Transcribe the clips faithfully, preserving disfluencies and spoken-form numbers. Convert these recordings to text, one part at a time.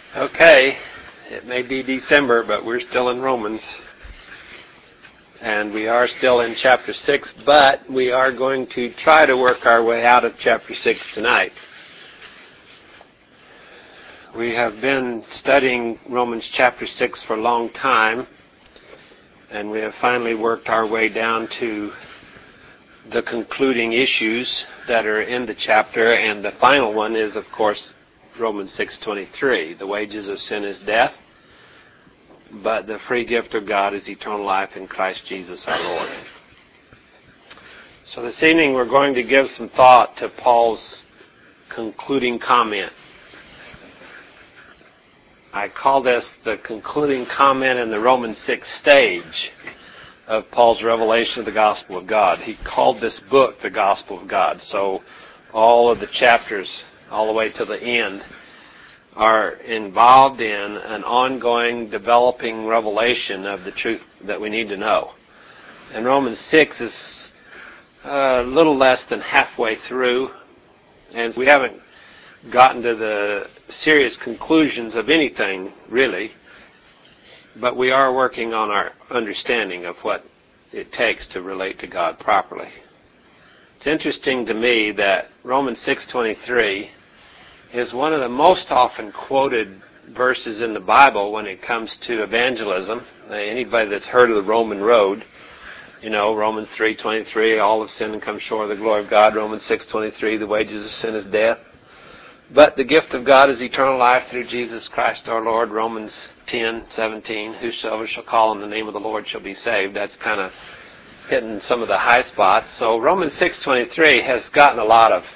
Okay, it may be December, but we're still in Romans. And we are still in chapter six, but we are going to try to work our way out of chapter six tonight. We have been studying Romans chapter six for a long time, and we have finally worked our way down to the concluding issues that are in the chapter, and the final one is, of course, Romans six twenty-three. The wages of sin is death, but the free gift of God is eternal life in Christ Jesus our Lord. So this evening we're going to give some thought to Paul's concluding comment. I call this the concluding comment in the Romans six stage of Paul's revelation of the gospel of God. He called this book the gospel of God. So all of the chapters, all the way to the end, are involved in an ongoing, developing revelation of the truth that we need to know. And Romans six is a little less than halfway through, and we haven't gotten to the serious conclusions of anything, really, but we are working on our understanding of what it takes to relate to God properly. It's interesting to me that Romans six twenty-three is one of the most often quoted verses in the Bible when it comes to evangelism. Anybody that's heard of the Roman road, you know, Romans three twenty-three, all have sinned and come short of the glory of God. Romans six twenty-three, the wages of sin is death, but the gift of God is eternal life through Jesus Christ our Lord. Romans ten seventeen, whosoever shall call on the name of the Lord shall be saved. That's kind of hitting some of the high spots. So Romans six twenty-three has gotten a lot of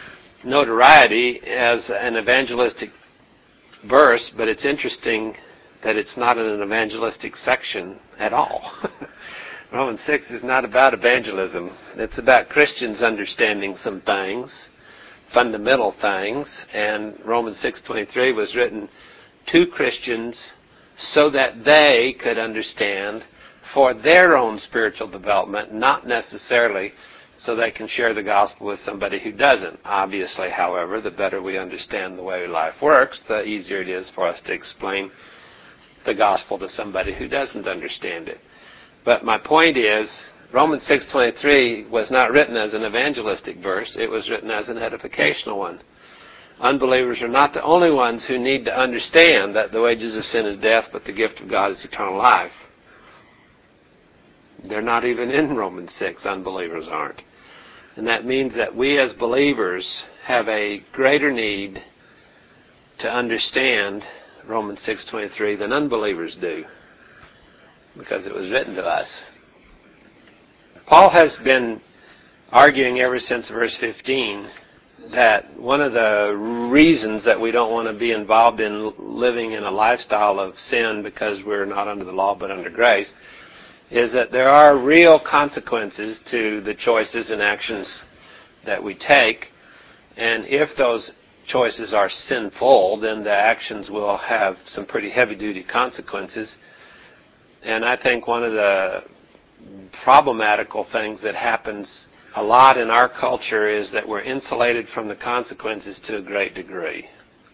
notoriety as an evangelistic verse, but it's interesting that it's not in an evangelistic section at all. Romans six is not about evangelism. It's about Christians understanding some things, fundamental things, and Romans six twenty-three was written to Christians so that they could understand for their own spiritual development, not necessarily so they can share the gospel with somebody who doesn't. Obviously, however, the better we understand the way life works, the easier it is for us to explain the gospel to somebody who doesn't understand it. But my point is, Romans six twenty-three was not written as an evangelistic verse. It was written as an edificational one. Unbelievers are not the only ones who need to understand that the wages of sin is death, but the gift of God is eternal life. They're not even in Romans six, unbelievers aren't. And that means that we as believers have a greater need to understand Romans six twenty-three than unbelievers do, because it was written to us. Paul has been arguing ever since verse fifteen that one of the reasons that we don't want to be involved in living in a lifestyle of sin because we're not under the law but under grace is that there are real consequences to the choices and actions that we take. And if those choices are sinful, then the actions will have some pretty heavy-duty consequences. And I think one of the problematical things that happens a lot in our culture is that we're insulated from the consequences to a great degree.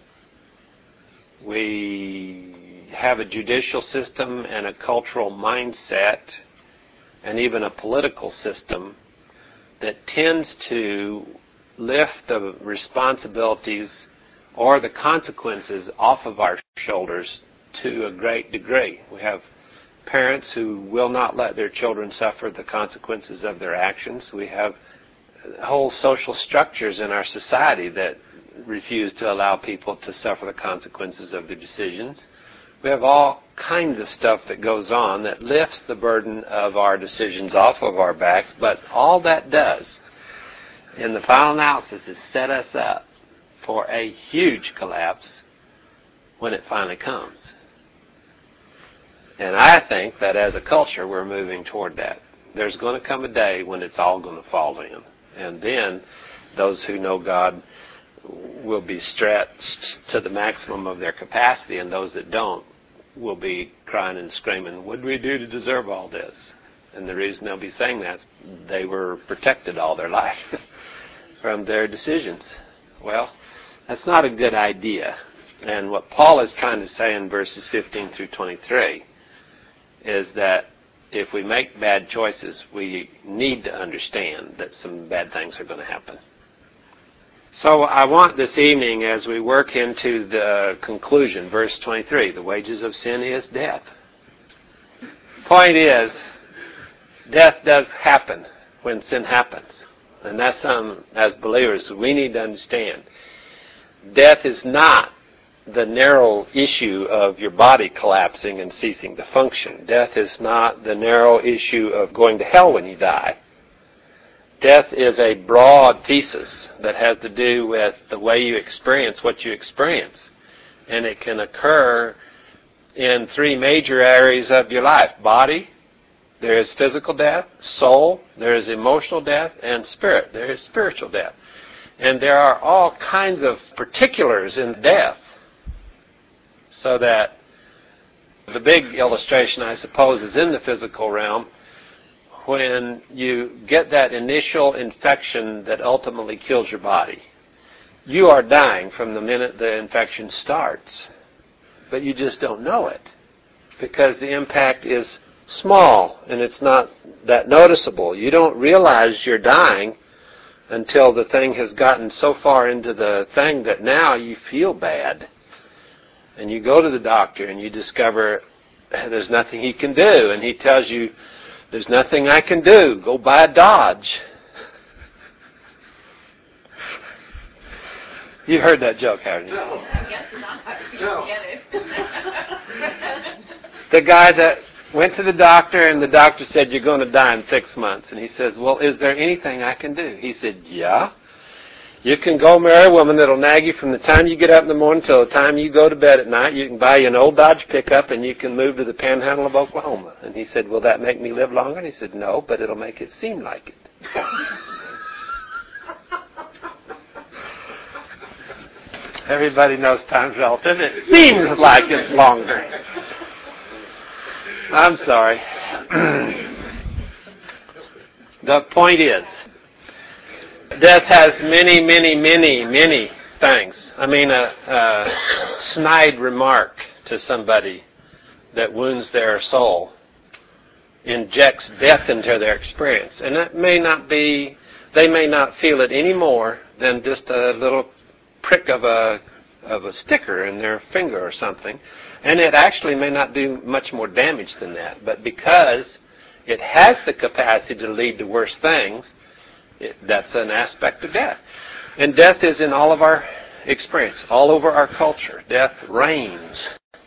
We have a judicial system and a cultural mindset and even a political system that tends to lift the responsibilities or the consequences off of our shoulders to a great degree. We have parents who will not let their children suffer the consequences of their actions. We have whole social structures in our society that refuse to allow people to suffer the consequences of their decisions. We have all kinds of stuff that goes on that lifts the burden of our decisions off of our backs, but all that does, in the final analysis, is set us up for a huge collapse when it finally comes. And I think that as a culture, we're moving toward that. There's going to come a day when it's all going to fall in. And then those who know God will be stretched to the maximum of their capacity, and those that don't will be crying and screaming, what do we do to deserve all this? And the reason they'll be saying that is they were protected all their life from their decisions. Well, that's not a good idea. And what Paul is trying to say in verses fifteen through twenty-three is that if we make bad choices, we need to understand that some bad things are going to happen. So I want this evening, as we work into the conclusion, verse twenty-three, the wages of sin is death. Point is, death does happen when sin happens. And that's something, as believers, we need to understand. Death is not the narrow issue of your body collapsing and ceasing to function. Death is not the narrow issue of going to hell when you die. Death is a broad thesis that has to do with the way you experience what you experience. And it can occur in three major areas of your life. Body, there is physical death. Soul, there is emotional death. And spirit, there is spiritual death. And there are all kinds of particulars in death. So that the big illustration, I suppose, is in the physical realm. When you get that initial infection that ultimately kills your body, you are dying from the minute the infection starts. But you just don't know it because the impact is small and it's not that noticeable. You don't realize you're dying until the thing has gotten so far into the thing that now you feel bad. And you go to the doctor and you discover there's nothing he can do. And he tells you, there's nothing I can do. Go buy a Dodge. You've heard that joke, haven't you? No. I guess not. No. Get it. The guy that went to the doctor and the doctor said, you're going to die in six months. And he says, well, is there anything I can do? He said, yeah. You can go marry a woman that'll nag you from the time you get up in the morning till the time you go to bed at night. You can buy you an old Dodge pickup and you can move to the panhandle of Oklahoma. And he said, will that make me live longer? And he said, no, but it'll make it seem like it. Everybody knows time's relative. It seems like it's longer. I'm sorry. The point is, death has many, many, many, many things. I mean, a, a snide remark to somebody that wounds their soul injects death into their experience. And it may not be, they may not feel it any more than just a little prick of a of a sticker in their finger or something. And it actually may not do much more damage than that. But because it has the capacity to lead to worse things, It, that's an aspect of death. And death is in all of our experience, all over our culture. Death reigns.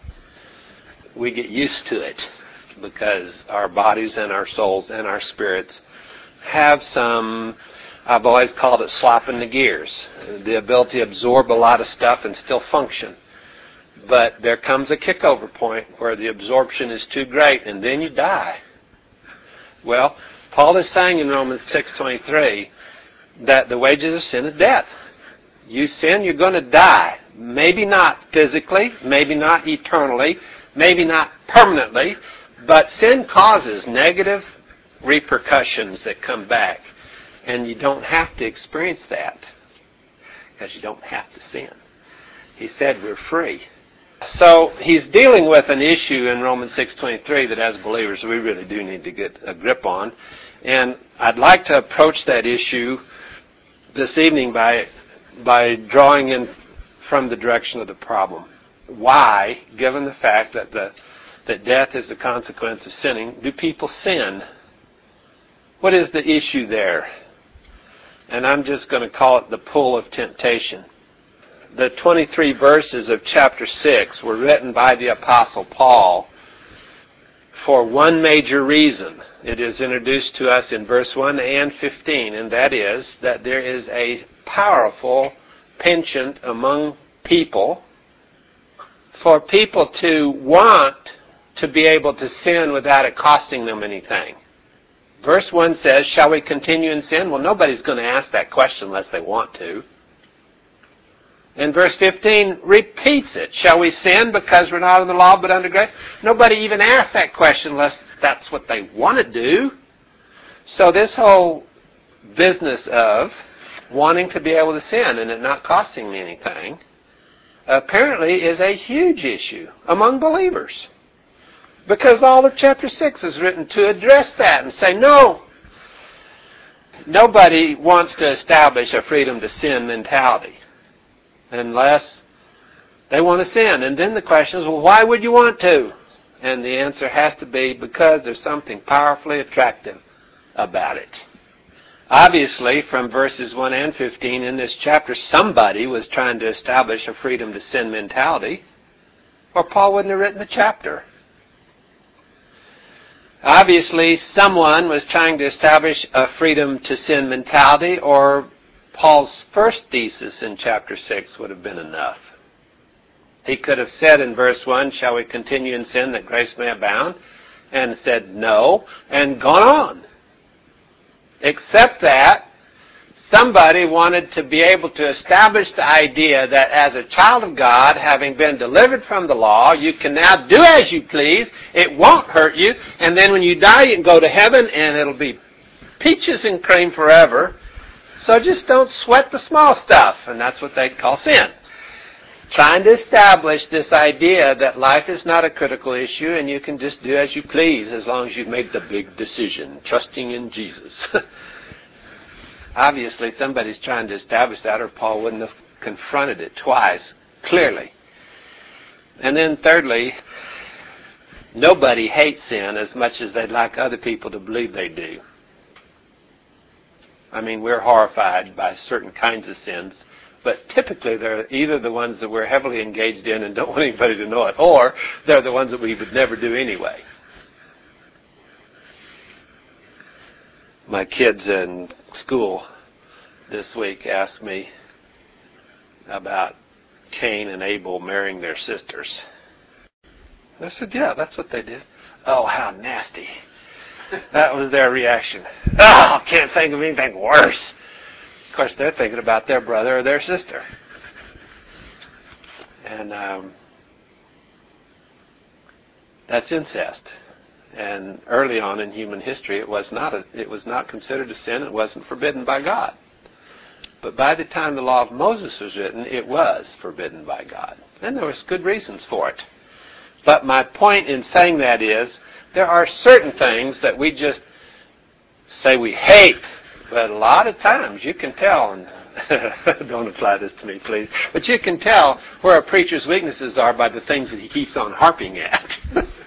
We get used to it because our bodies and our souls and our spirits have some, I've always called it slopping the gears, the ability to absorb a lot of stuff and still function. But there comes a kickover point where the absorption is too great and then you die. Well, Paul is saying in Romans six twenty-three that the wages of sin is death. You sin, you're going to die. Maybe not physically, maybe not eternally, maybe not permanently, but sin causes negative repercussions that come back. And you don't have to experience that because you don't have to sin. He said we're free. So he's dealing with an issue in Romans six twenty-three that as believers we really do need to get a grip on. And I'd like to approach that issue this evening by by drawing in from the direction of the problem. Why, given the fact that the that death is the consequence of sinning, do people sin? What is the issue there? And I'm just going to call it the pull of temptation. The twenty-three verses of chapter six were written by the Apostle Paul for one major reason. It is introduced to us in verse one and fifteen, and that is that there is a powerful penchant among people for people to want to be able to sin without it costing them anything. Verse one says, shall we continue in sin? Well, nobody's going to ask that question unless they want to. And verse fifteen repeats it. Shall we sin because we're not under the law but under grace? Nobody even asked that question unless that's what they want to do. So this whole business of wanting to be able to sin and it not costing me anything apparently is a huge issue among believers. Because all of chapter six is written to address that and say, no, nobody wants to establish a freedom to sin mentality unless they want to sin. And then the question is, well, why would you want to? And the answer has to be because there's something powerfully attractive about it. Obviously, from verses one and fifteen in this chapter, somebody was trying to establish a freedom to sin mentality, or Paul wouldn't have written the chapter. Obviously, someone was trying to establish a freedom to sin mentality, or Paul's first thesis in chapter six would have been enough. He could have said in verse one, shall we continue in sin that grace may abound? And said no, and gone on. Except that somebody wanted to be able to establish the idea that as a child of God, having been delivered from the law, you can now do as you please. It won't hurt you. And then when you die, you can go to heaven and it'll be peaches and cream forever. So just don't sweat the small stuff. And that's what they call sin. Trying to establish this idea that life is not a critical issue and you can just do as you please as long as you've made the big decision, trusting in Jesus. Obviously, somebody's trying to establish that, or Paul wouldn't have confronted it twice, clearly. And then thirdly, nobody hates sin as much as they'd like other people to believe they do. I mean, we're horrified by certain kinds of sins, but typically they're either the ones that we're heavily engaged in and don't want anybody to know it, or they're the ones that we would never do anyway. My kids in school this week asked me about Cain and Abel marrying their sisters. I said, yeah, that's what they did. Oh, how nasty. That was their reaction. Oh, can't think of anything worse. Of course, they're thinking about their brother or their sister. And um, that's incest. And early on in human history, it was not a, it was not considered a sin. It wasn't forbidden by God. But by the time the law of Moses was written, it was forbidden by God. And there was good reasons for it. But my point in saying that is, there are certain things that we just say we hate. But a lot of times you can tell, and don't apply this to me, please, but you can tell where a preacher's weaknesses are by the things that he keeps on harping at.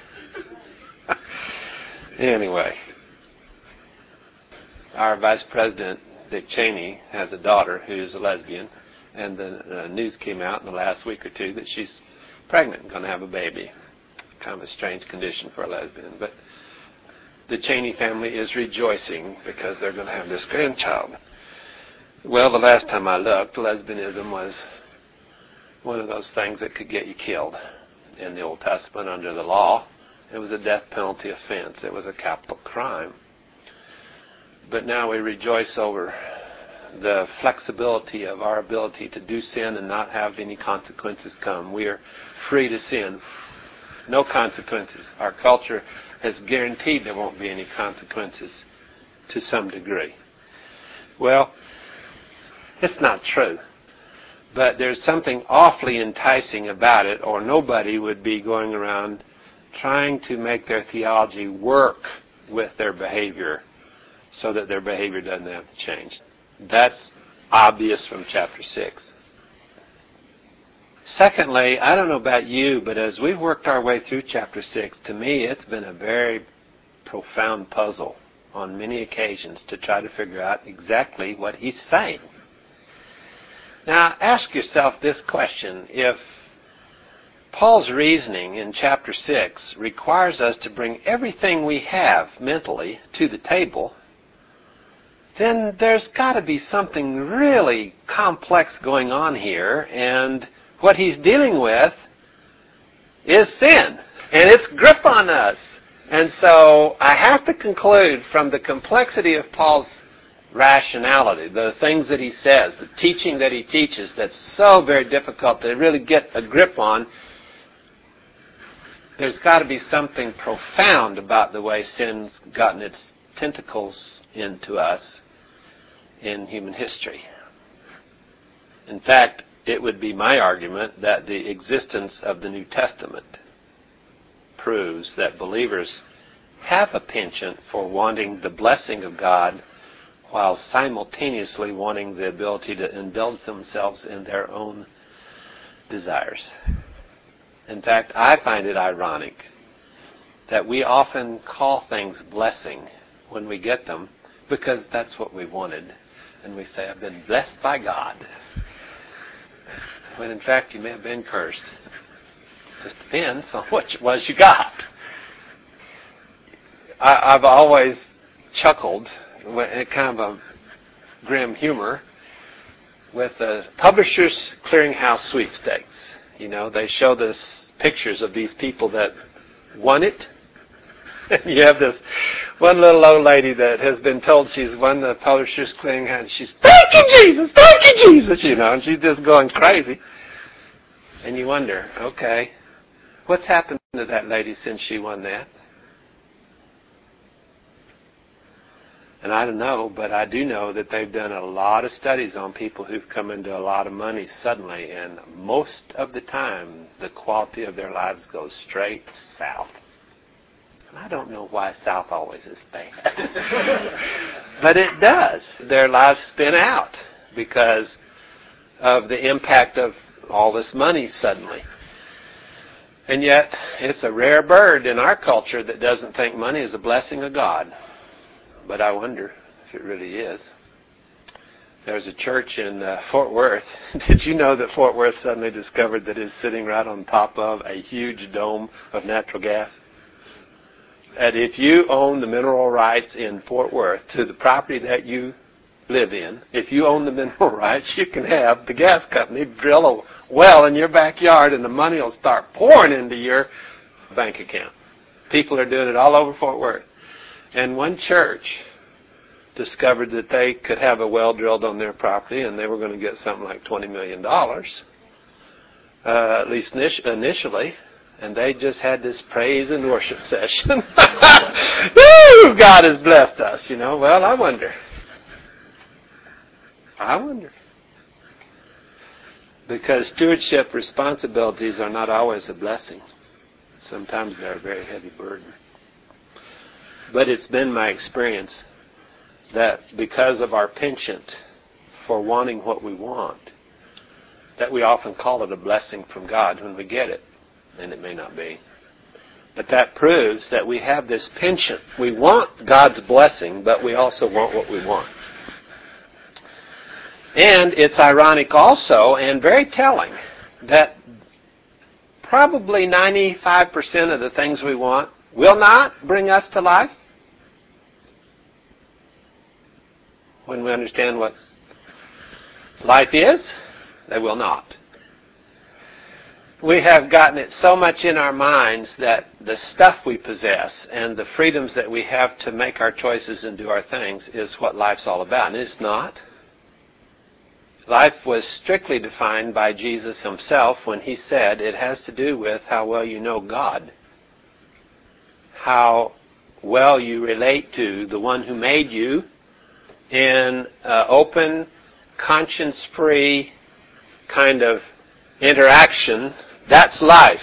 Anyway, our Vice President, Dick Cheney, has a daughter who is a lesbian, and the uh, news came out in the last week or two that she's pregnant and going to have a baby. Kind of a strange condition for a lesbian, but the Cheney family is rejoicing because they're going to have this grandchild. Well, the last time I looked, lesbianism was one of those things that could get you killed in the Old Testament under the law. It was a death penalty offense. It was a capital crime. But now we rejoice over the flexibility of our ability to do sin and not have any consequences come. We are free to sin. No consequences. Our culture has guaranteed there won't be any consequences to some degree. Well, it's not true. But there's something awfully enticing about it, or nobody would be going around trying to make their theology work with their behavior so that their behavior doesn't have to change. That's obvious from chapter six. Secondly, I don't know about you, but as we've worked our way through chapter six, to me it's been a very profound puzzle on many occasions to try to figure out exactly what he's saying. Now, ask yourself this question. If Paul's reasoning in chapter six requires us to bring everything we have mentally to the table, then there's got to be something really complex going on here, and what he's dealing with is sin and its grip on us. And so I have to conclude from the complexity of Paul's rationality, the things that he says, the teaching that he teaches that's so very difficult to really get a grip on, there's got to be something profound about the way sin's gotten its tentacles into us in human history. In fact, it would be my argument that the existence of the New Testament proves that believers have a penchant for wanting the blessing of God while simultaneously wanting the ability to indulge themselves in their own desires. In fact, I find it ironic that we often call things blessing when we get them because that's what we wanted. And we say, I've been blessed by God. When in fact you may have been cursed. Just depends on what it was you got. I, I've always chuckled, with kind of a grim humor, with the Publishers Clearinghouse sweepstakes. You know, they show this pictures of these people that won it. And you have this one little old lady that has been told she's won the Publishers Clearinghouse, and she's, thank you, Jesus, thank you, Jesus, you know, and she's just going crazy. And you wonder, okay, what's happened to that lady since she won that? And I don't know, but I do know that they've done a lot of studies on people who've come into a lot of money suddenly, and most of the time, the quality of their lives goes straight south. And I don't know why south always is bad. But it does. Their lives spin out because of the impact of all this money suddenly. And yet, it's a rare bird in our culture that doesn't think money is a blessing of God. But I wonder if it really is. There's a church in uh, Fort Worth. Did you know that Fort Worth suddenly discovered that it's sitting right on top of a huge dome of natural gas? And if you own the mineral rights in Fort Worth to the property that you live in, if you own the mineral rights, you can have the gas company drill a well in your backyard and the money will start pouring into your bank account. People are doing it all over Fort Worth. And one church discovered that they could have a well drilled on their property and they were going to get something like twenty million dollars, uh, at least initially. And they just had this praise and worship session. Woo! God has blessed us, you know. Well, I wonder. I wonder. Because stewardship responsibilities are not always a blessing. Sometimes they're a very heavy burden. But it's been my experience that because of our penchant for wanting what we want, that we often call it a blessing from God when we get it. And it may not be. But that proves that we have this penchant. We want God's blessing, but we also want what we want. And it's ironic also, and very telling, that probably ninety-five percent of the things we want will not bring us to life. When we understand what life is, they will not. We have gotten it so much in our minds that the stuff we possess and the freedoms that we have to make our choices and do our things is what life's all about. And it's not. Life was strictly defined by Jesus himself when he said it has to do with how well you know God, how well you relate to the one who made you in uh, open, conscience-free kind of interaction. That's life.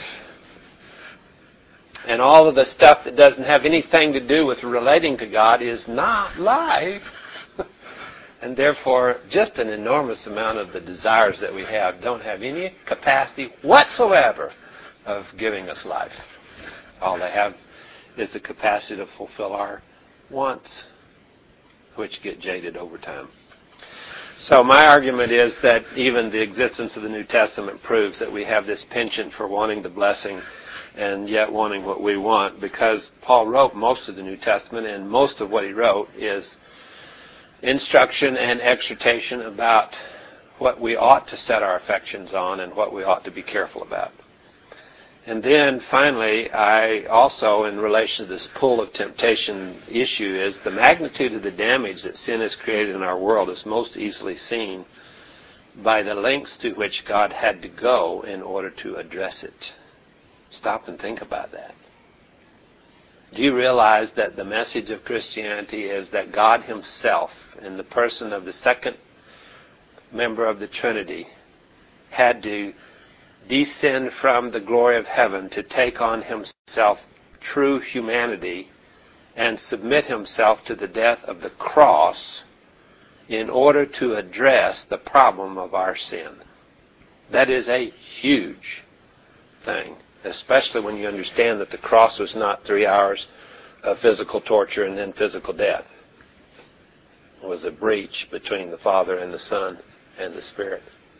And all of the stuff that doesn't have anything to do with relating to God is not life. And therefore, just an enormous amount of the desires that we have don't have any capacity whatsoever of giving us life. All they have is the capacity to fulfill our wants, which get jaded over time. So my argument is that even the existence of the New Testament proves that we have this penchant for wanting the blessing and yet wanting what we want, because Paul wrote most of the New Testament, and most of what he wrote is instruction and exhortation about what we ought to set our affections on and what we ought to be careful about. And then finally, I also, in relation to this pull of temptation issue, is the magnitude of the damage that sin has created in our world is most easily seen by the lengths to which God had to go in order to address it. Stop and think about that. Do you realize that the message of Christianity is that God himself, in the person of the second member of the Trinity, had to descend from the glory of heaven to take on himself true humanity and submit himself to the death of the cross in order to address the problem of our sin. That is a huge thing, especially when you understand that the cross was not three hours of physical torture and then physical death. It was a breach between the Father and the Son and the Spirit,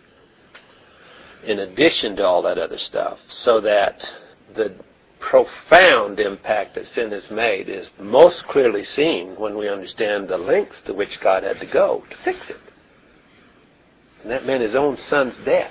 in addition to all that other stuff, so that the profound impact that sin has made is most clearly seen when we understand the lengths to which God had to go to fix it. And that meant his own Son's death.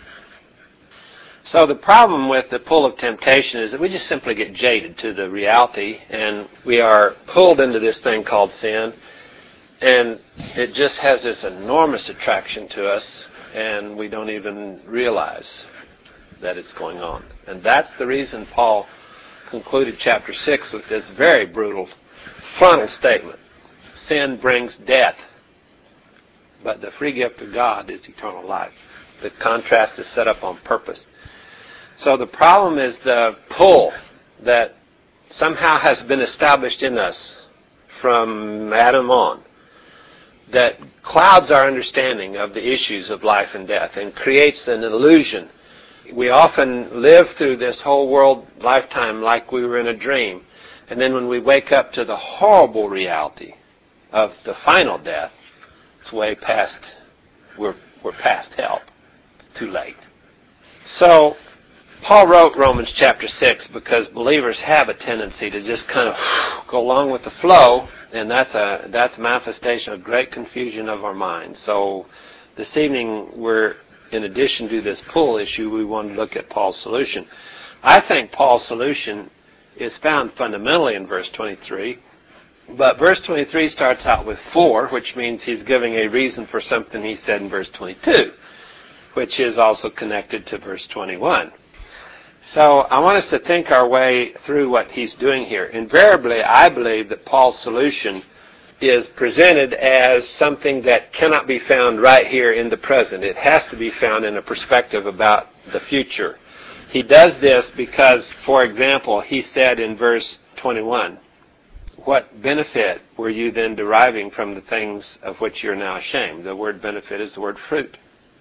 So the problem with the pull of temptation is that we just simply get jaded to the reality, and we are pulled into this thing called sin, and it just has this enormous attraction to us, and we don't even realize that it's going on. And that's the reason Paul concluded chapter six with this very brutal frontal statement. Sin brings death, but the free gift of God is eternal life. The contrast is set up on purpose. So the problem is the pull that somehow has been established in us from Adam on, that clouds our understanding of the issues of life and death and creates an illusion. We often live through this whole world lifetime like we were in a dream. And then when we wake up to the horrible reality of the final death, it's way past, we're, we're past help. It's too late. So, Paul wrote Romans chapter six because believers have a tendency to just kind of go along with the flow, and that's a that's a manifestation of great confusion of our minds. So this evening, we're, in addition to this pull issue, we want to look at Paul's solution. I think Paul's solution is found fundamentally in verse twenty-three, but verse twenty-three starts out with for, which means he's giving a reason for something he said in verse twenty-two, which is also connected to verse twenty-one. So I want us to think our way through what he's doing here. Invariably, I believe that Paul's solution is presented as something that cannot be found right here in the present. It has to be found in a perspective about the future. He does this because, for example, he said in verse twenty-one, what benefit were you then deriving from the things of which you're now ashamed? The word benefit is the word fruit.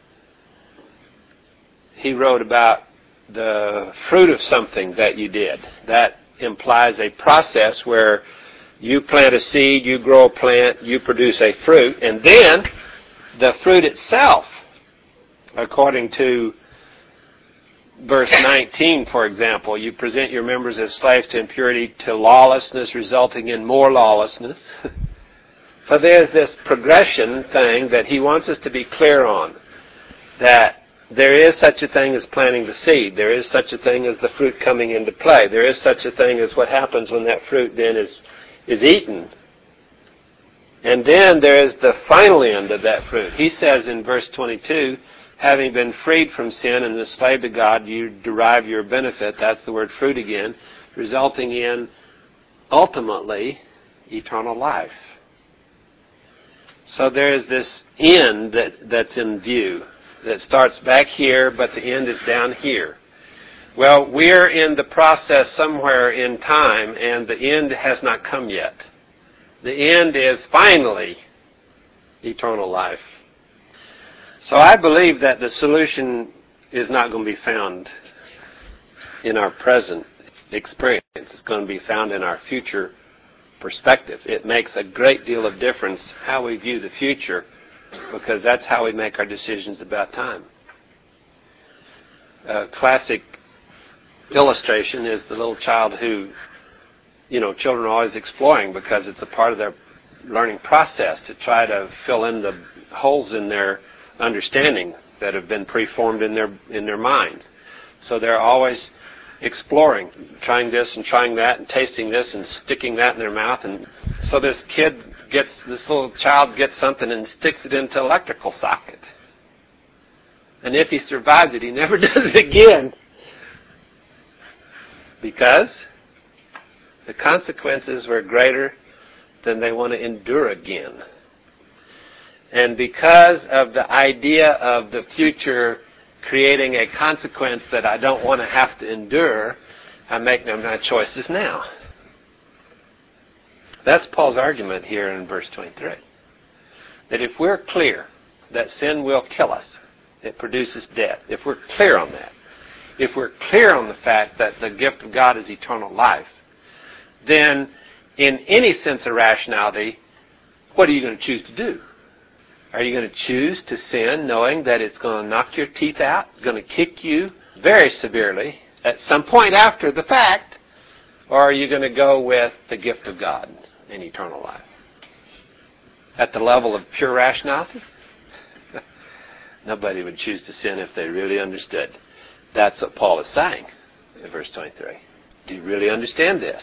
He wrote about the fruit of something that you did. That implies a process where you plant a seed, you grow a plant, you produce a fruit, and then the fruit itself, according to verse nineteen, for example, you present your members as slaves to impurity, to lawlessness, resulting in more lawlessness. So there's this progression thing that he wants us to be clear on, that there is such a thing as planting the seed. There is such a thing as the fruit coming into play. There is such a thing as what happens when that fruit then is, is eaten. And then there is the final end of that fruit. He says in verse twenty-two, having been freed from sin and enslaved to God, you derive your benefit, that's the word fruit again, resulting in, ultimately, eternal life. So there is this end that, that's in view, that starts back here, but the end is down here. Well, we're in the process somewhere in time, and the end has not come yet. The end is finally eternal life. So I believe that the solution is not going to be found in our present experience. It's going to be found in our future perspective. It makes a great deal of difference how we view the future, because that's how we make our decisions about time. A classic illustration is the little child who, you know, children are always exploring because it's a part of their learning process to try to fill in the holes in their understanding that have been preformed in their in their minds. So they're always exploring, trying this and trying that and tasting this and sticking that in their mouth. And so this kid gets, this little child gets something and sticks it into an electrical socket. And if he survives it, he never does it again. Because the consequences were greater than they want to endure again. And because of the idea of the future creating a consequence that I don't want to have to endure, I make my choices now. That's Paul's argument here in verse twenty-three. That if we're clear that sin will kill us, it produces death. If we're clear on that, if we're clear on the fact that the gift of God is eternal life, then in any sense of rationality, what are you going to choose to do? Are you going to choose to sin knowing that it's going to knock your teeth out, going to kick you very severely at some point after the fact, or are you going to go with the gift of God and eternal life? At the level of pure rationality? Nobody would choose to sin if they really understood. That's what Paul is saying in verse twenty-three. Do you really understand this?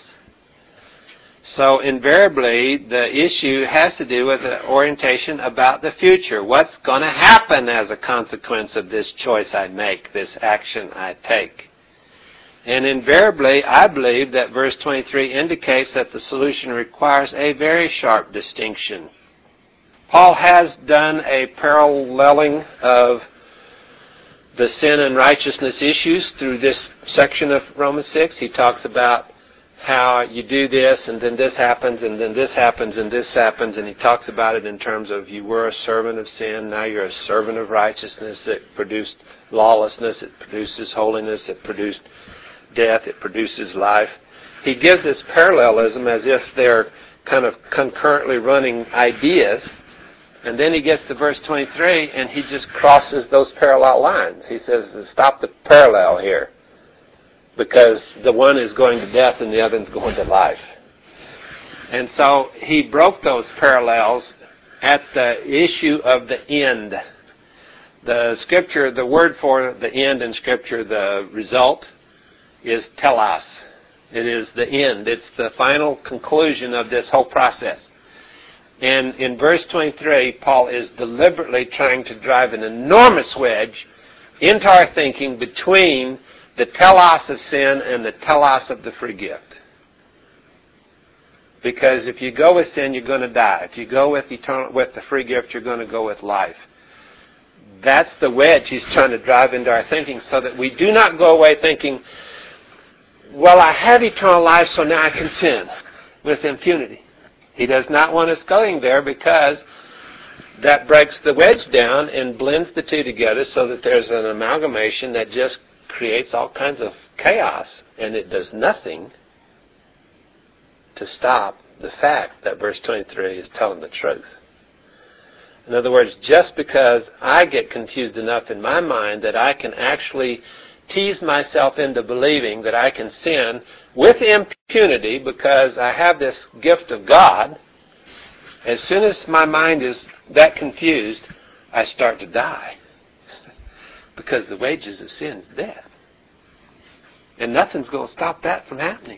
So invariably, the issue has to do with the orientation about the future. What's going to happen as a consequence of this choice I make, this action I take? And invariably, I believe that verse twenty-three indicates that the solution requires a very sharp distinction. Paul has done a paralleling of the sin and righteousness issues through this section of Romans six. He talks about how you do this, and then this happens, and then this happens, and this happens, and he talks about it in terms of you were a servant of sin, now you're a servant of righteousness. It produced lawlessness, it produces holiness, it produced death, it produces life. He gives this parallelism as if they're kind of concurrently running ideas, and then he gets to verse twenty-three, and he just crosses those parallel lines. He says, stop the parallel here, because the one is going to death and the other is going to life. And so he broke those parallels at the issue of the end. The Scripture, the word for the end in Scripture, the result, is telos. It is the end. It's the final conclusion of this whole process. And in verse twenty-three, Paul is deliberately trying to drive an enormous wedge into our thinking between the telos of sin and the telos of the free gift. Because if you go with sin, you're going to die. If you go with eternal, with the free gift, you're going to go with life. That's the wedge he's trying to drive into our thinking, so that we do not go away thinking, well, I have eternal life, so now I can sin with impunity. He does not want us going there, because that breaks the wedge down and blends the two together so that there's an amalgamation that just creates all kinds of chaos, and it does nothing to stop the fact that verse twenty-three is telling the truth. In other words, just because I get confused enough in my mind that I can actually tease myself into believing that I can sin with impunity because I have this gift of God, as soon as my mind is that confused, I start to die. Because the wages of sin is death. And nothing's going to stop that from happening.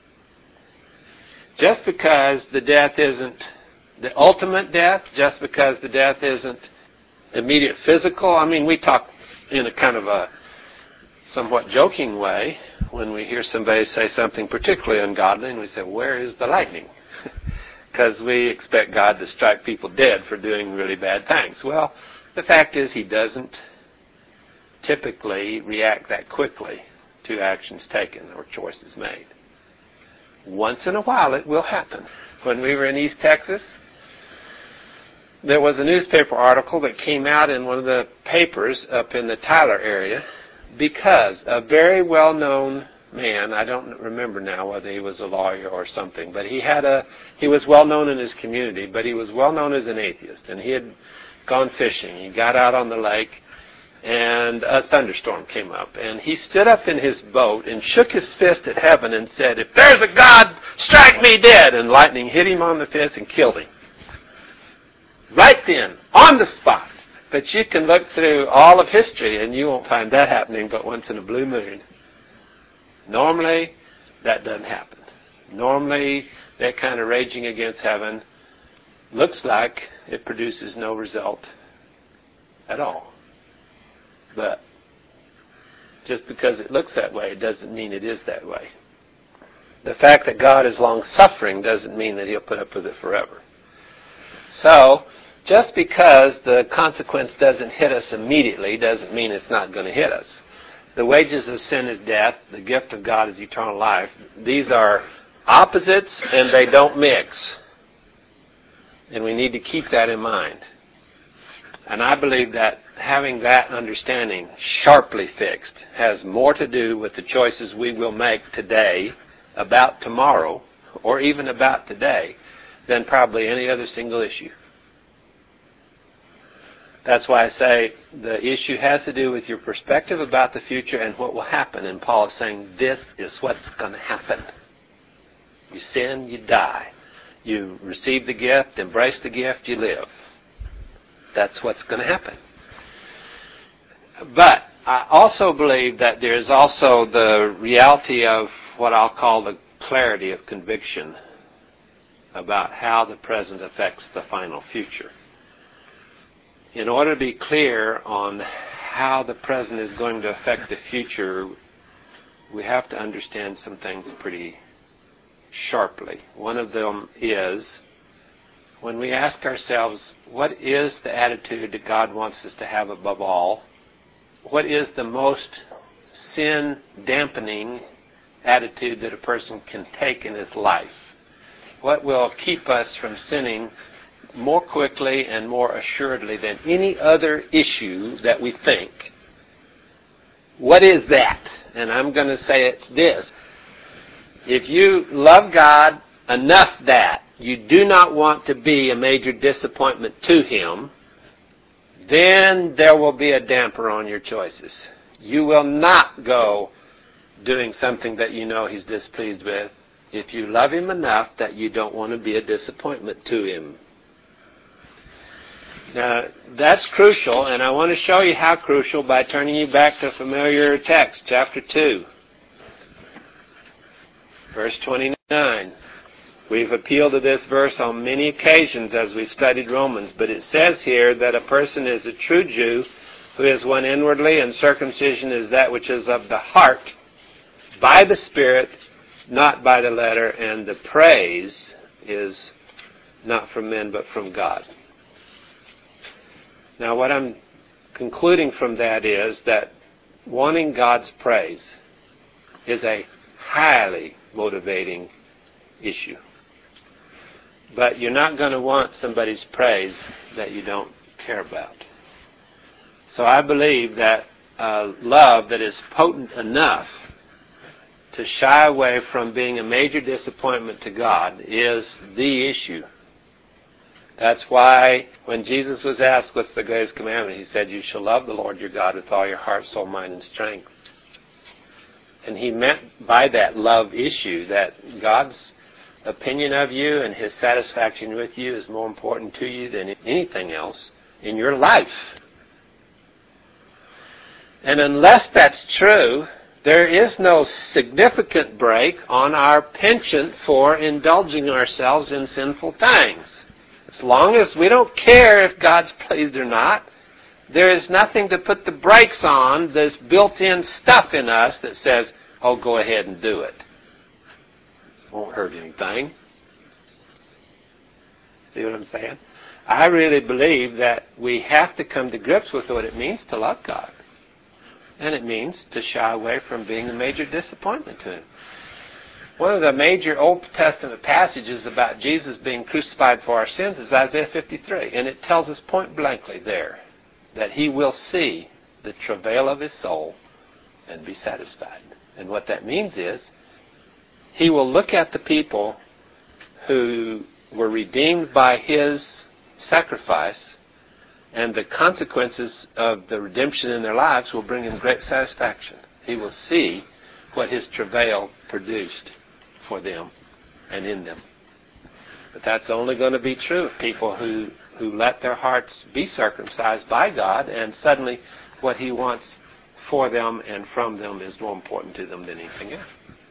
Just because the death isn't the ultimate death, just because the death isn't immediate physical. I mean, we talk in a kind of a somewhat joking way when we hear somebody say something particularly ungodly, and we say, where is the lightning? Because we expect God to strike people dead for doing really bad things. Well, the fact is he doesn't typically react that quickly to actions taken or choices made. Once in a while it will happen. When we were in East Texas, there was a newspaper article that came out in one of the papers up in the Tyler area, because a very well-known man, I don't remember now whether he was a lawyer or something, but he had a he was well-known in his community, but he was well-known as an atheist, and he had gone fishing. He got out on the lake, and a thunderstorm came up, and he stood up in his boat and shook his fist at heaven and said, if there's a God, strike me dead! And lightning hit him on the fist and killed him. Right then, on the spot. But you can look through all of history and you won't find that happening but once in a blue moon. Normally, that doesn't happen. Normally, that kind of raging against heaven looks like it produces no result at all. But just because it looks that way doesn't mean it is that way. The fact that God is long-suffering doesn't mean that he'll put up with it forever. So, just because the consequence doesn't hit us immediately doesn't mean it's not going to hit us. The wages of sin is death. The gift of God is eternal life. These are opposites and they don't mix. And we need to keep that in mind. And I believe that having that understanding sharply fixed has more to do with the choices we will make today about tomorrow or even about today than probably any other single issue. That's why I say the issue has to do with your perspective about the future and what will happen. And Paul is saying this is what's going to happen. You sin, you die. You receive the gift, embrace the gift, you live. That's what's going to happen. But I also believe that there is also the reality of what I'll call the clarity of conviction about how the present affects the final future. In order to be clear on how the present is going to affect the future, we have to understand some things pretty sharply. One of them is when we ask ourselves, what is the attitude that God wants us to have above all? What is the most sin-dampening attitude that a person can take in his life? What will keep us from sinning more quickly and more assuredly than any other issue that we think? What is that? And I'm going to say it's this. If you love God enough that you do not want to be a major disappointment to Him, then there will be a damper on your choices. You will not go doing something that you know He's displeased with if you love Him enough that you don't want to be a disappointment to Him. Now, that's crucial, and I want to show you how crucial by turning you back to a familiar text, chapter two, verse twenty-nine. We've appealed to this verse on many occasions as we've studied Romans, but it says here that a person is a true Jew who is one inwardly, and circumcision is that which is of the heart, by the Spirit, not by the letter, and the praise is not from men but from God. Now, what I'm concluding from that is that wanting God's praise is a highly motivating issue. But you're not going to want somebody's praise that you don't care about. So I believe that uh, love that is potent enough to shy away from being a major disappointment to God is the issue. That's why when Jesus was asked what's the greatest commandment, He said, you shall love the Lord your God with all your heart, soul, mind, and strength. And He meant by that love issue that God's opinion of you and His satisfaction with you is more important to you than anything else in your life. And unless that's true, there is no significant break on our penchant for indulging ourselves in sinful things. As long as we don't care if God's pleased or not, there is nothing to put the brakes on, this built-in stuff in us that says, oh, go ahead and do it. Won't hurt anything. See what I'm saying? I really believe that we have to come to grips with what it means to love God. And it means to shy away from being a major disappointment to Him. One of the major Old Testament passages about Jesus being crucified for our sins is Isaiah fifty-three. And it tells us point blankly there that He will see the travail of His soul and be satisfied. And what that means is He will look at the people who were redeemed by His sacrifice, and the consequences of the redemption in their lives will bring Him great satisfaction. He will see what His travail produced for them and in them. But that's only going to be true of people who, who let their hearts be circumcised by God, and suddenly what He wants for them and from them is more important to them than anything else.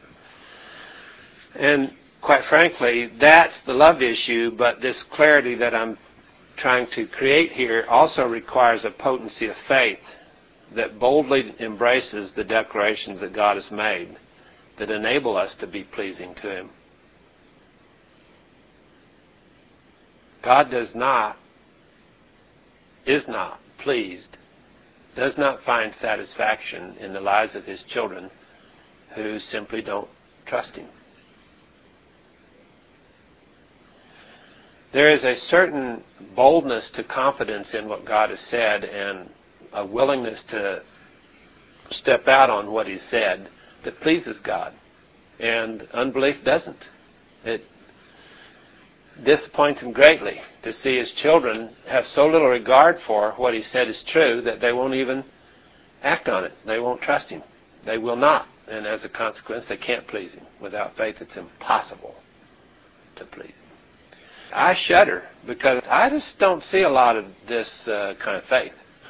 And quite frankly, that's the love issue, but this clarity that I'm trying to create here also requires a potency of faith that boldly embraces the declarations that God has made that enable us to be pleasing to Him. God does not is not pleased, does not find satisfaction in the lives of His children who simply don't trust Him. There is a certain boldness to confidence in what God has said and a willingness to step out on what He said that pleases God. And unbelief doesn't. It disappoints Him greatly to see His children have so little regard for what He said is true that they won't even act on it. They won't trust Him. They will not. And as a consequence, they can't please Him. Without faith, it's impossible to please Him. I shudder because I just don't see a lot of this uh, kind of faith.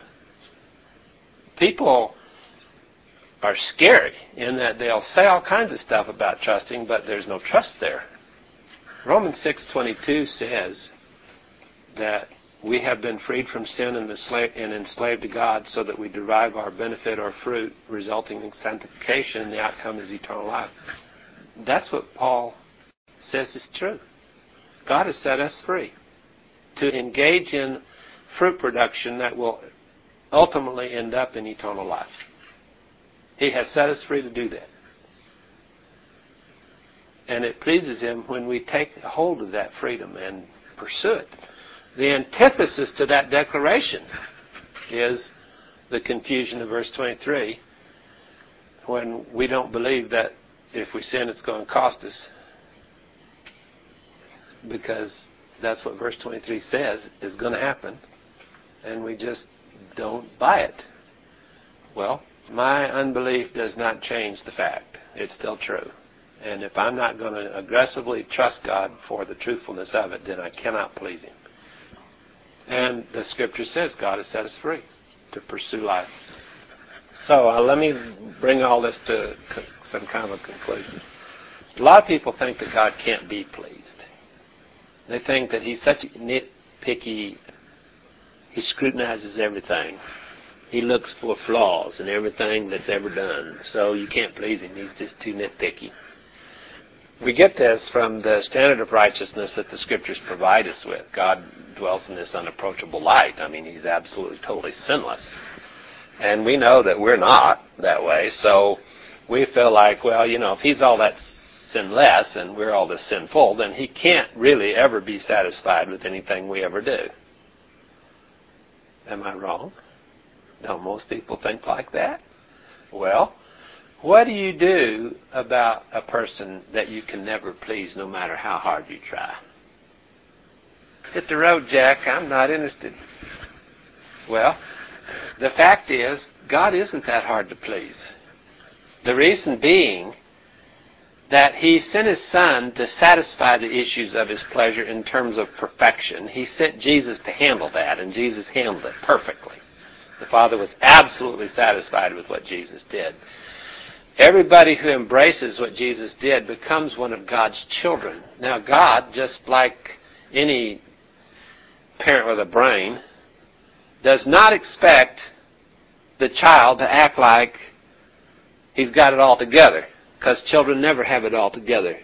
People are scary in that they'll say all kinds of stuff about trusting, but there's no trust there. Romans six twenty-two says that we have been freed from sin and enslaved to God so that we derive our benefit or fruit resulting in sanctification, and the outcome is eternal life. That's what Paul says is true. God has set us free to engage in fruit production that will ultimately end up in eternal life. He has set us free to do that. And it pleases Him when we take hold of that freedom and pursue it. The antithesis to that declaration is the confusion of verse twenty-three, when we don't believe that if we sin it's going to cost us, because that's what verse twenty-three says is going to happen, and we just don't buy it. Well, my unbelief does not change the fact. It's still true. And if I'm not going to aggressively trust God for the truthfulness of it, then I cannot please Him. And the Scripture says God has set us free to pursue life. So uh, let me bring all this to some kind of a conclusion. A lot of people think that God can't be pleased. They think that He's such a nitpicky, He scrutinizes everything. He looks for flaws in everything that's ever done. So you can't please Him. He's just too nitpicky. We get this from the standard of righteousness that the Scriptures provide us with. God dwells in this unapproachable light. I mean, He's absolutely, totally sinless. And we know that we're not that way. So we feel like, well, you know, if He's all that sinless and we're all this sinful, then He can't really ever be satisfied with anything we ever do. Am I wrong? Don't most people think like that? Well, what do you do about a person that you can never please no matter how hard you try? Hit the road, Jack. I'm not interested. Well, the fact is, God isn't that hard to please. The reason being that He sent His Son to satisfy the issues of His pleasure in terms of perfection. He sent Jesus to handle that, and Jesus handled it perfectly. The Father was absolutely satisfied with what Jesus did. Everybody who embraces what Jesus did becomes one of God's children. Now, God, just like any parent with a brain, does not expect the child to act like he's got it all together, because children never have it all together.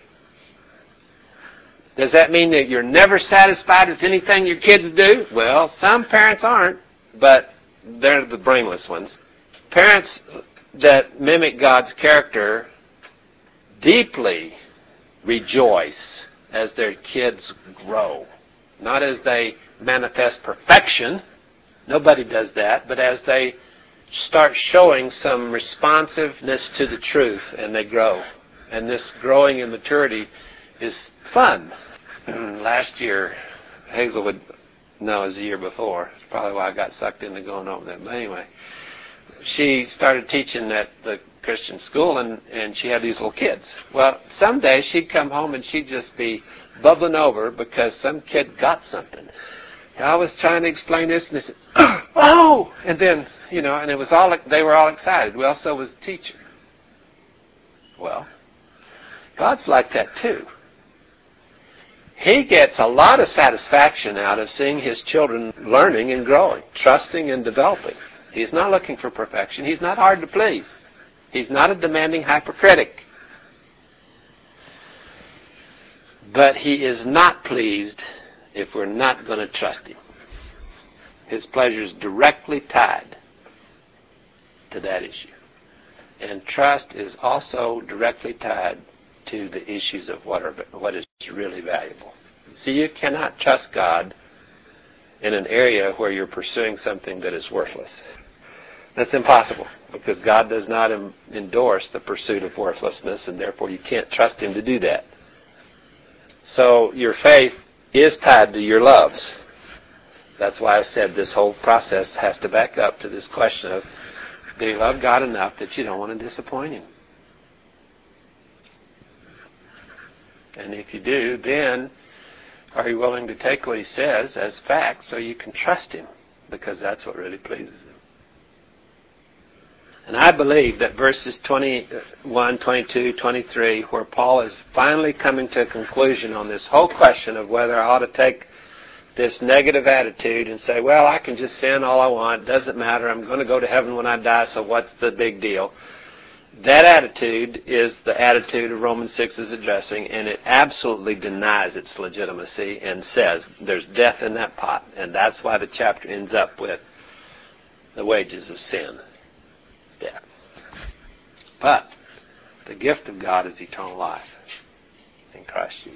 Does that mean that you're never satisfied with anything your kids do? Well, some parents aren't, but they're the brainless ones. Parents that mimic God's character deeply rejoice as their kids grow. Not as they manifest perfection. Nobody does that. But as they start showing some responsiveness to the truth and they grow. And this growing in maturity is fun. Last year, Hazelwood, no, it was the year before. It's probably why I got sucked into going over that. But anyway, she started teaching at the Christian school, and, and she had these little kids. Well, someday she'd come home and she'd just be bubbling over because some kid got something. I was trying to explain this, and they said, oh! And then, you know, and it was all, they were all excited. Well, so was the teacher. Well, God's like that too. He gets a lot of satisfaction out of seeing His children learning and growing, trusting and developing. He's not looking for perfection. He's not hard to please. He's not a demanding hypercritic. But He is not pleased if we're not going to trust Him. His pleasure is directly tied to that issue. And trust is also directly tied to the issues of what are what is really valuable. See, you cannot trust God in an area where you're pursuing something that is worthless. That's impossible, because God does not em- endorse the pursuit of worthlessness, and therefore you can't trust Him to do that. So your faith is tied to your loves. That's why I said this whole process has to back up to this question of, do you love God enough that you don't want to disappoint Him? And if you do, then are you willing to take what He says as fact so you can trust Him? Because that's what really pleases Him. And I believe that verses twenty-one, twenty-two, twenty-three, where Paul is finally coming to a conclusion on this whole question of whether I ought to take this negative attitude and say, well, I can just sin all I want, doesn't matter, I'm going to go to heaven when I die, so what's the big deal? That attitude is the attitude of Romans six is addressing, and it absolutely denies its legitimacy and says there's death in that pot. And that's why the chapter ends up with the wages of sin, death. But the gift of God is eternal life in Christ Jesus.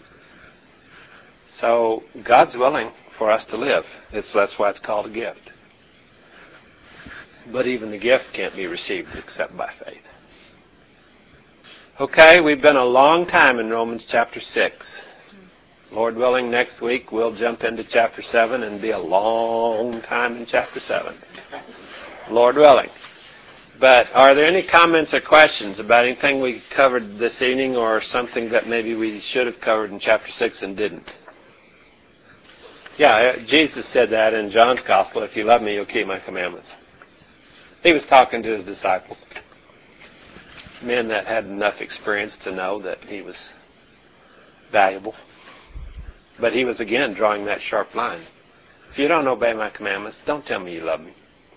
So God's willing for us to live. It's, that's why it's called a gift. But even the gift can't be received except by faith. Okay, we've been a long time in Romans chapter six. Lord willing, next week we'll jump into chapter seven and be a long time in chapter seven. Lord willing. But are there any comments or questions about anything we covered this evening, or something that maybe we should have covered in chapter six and didn't? Yeah, Jesus said that in John's Gospel, if you love me, you'll keep my commandments. He was talking to His disciples. Men that had enough experience to know that He was valuable. But He was again drawing that sharp line. If you don't obey my commandments, don't tell me you love me.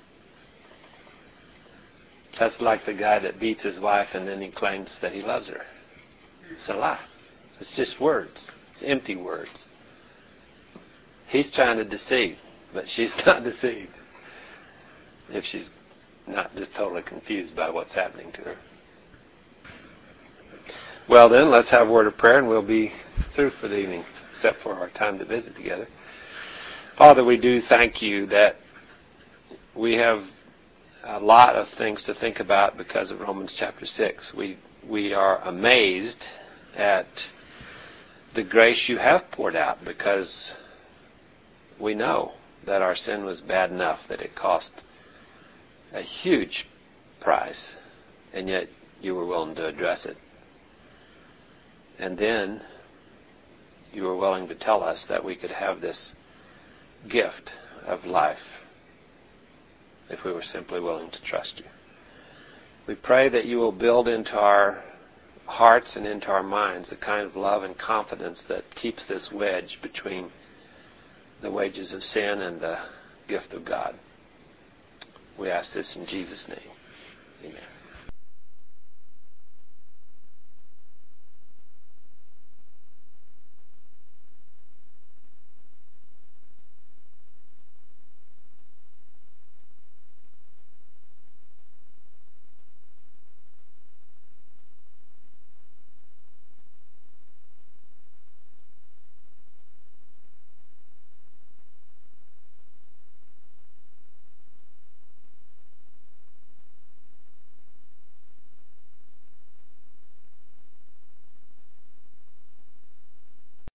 That's like the guy that beats his wife and then he claims that he loves her. It's a lie. It's just words. It's empty words. He's trying to deceive, but she's not deceived. If she's not just totally confused by what's happening to her. Well then, let's have a word of prayer and we'll be through for the evening, except for our time to visit together. Father, we do thank You that we have a lot of things to think about because of Romans chapter six. We we are amazed at the grace You have poured out, because we know that our sin was bad enough that it cost a huge price, and yet You were willing to address it. And then You were willing to tell us that we could have this gift of life if we were simply willing to trust You. We pray that You will build into our hearts and into our minds the kind of love and confidence that keeps this wedge between the wages of sin and the gift of God. We ask this in Jesus' name. Amen.